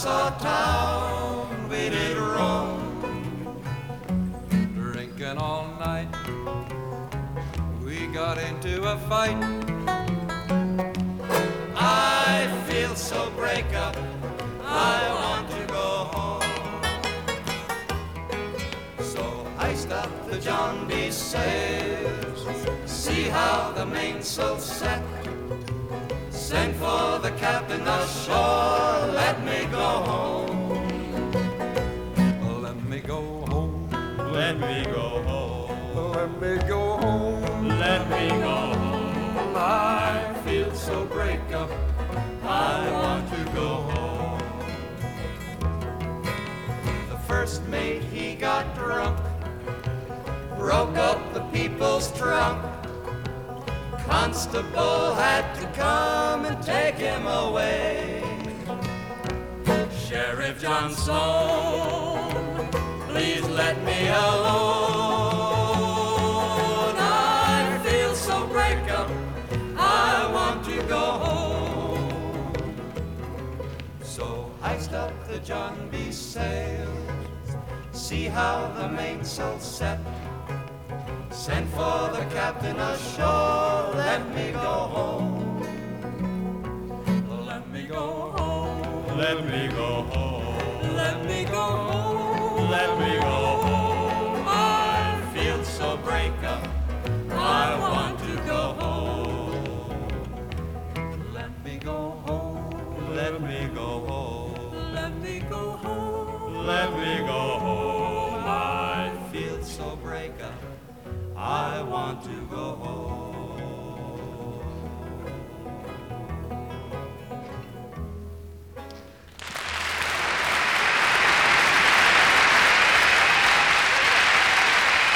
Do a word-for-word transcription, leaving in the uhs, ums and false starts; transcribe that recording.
Nassau town we did roam, drinking all night. We got into a fight. I feel so break up, I want to go home. So iced up the John B. sails, see how the mainsail's set. Send for the captain ashore, let me go home. Let me go home. Let me go home. Let me go home. Let me go home. I feel so break up, I want to go home. The first mate he got drunk, broke up the people's trunk. Constable had to come and take him away. Sheriff Johnson, please let me alone. I feel so break up, I want to go home. So iced up the John B. sails, see how the mainsail's set. Send for the captain ashore, let me go home. Let me go home. Let me go home. Let me go home. Let me go home. I feel so break up, I want to go home. Let me go home. Let me go home. Let me go home. Let me go home. I feel so break up, I want to go home.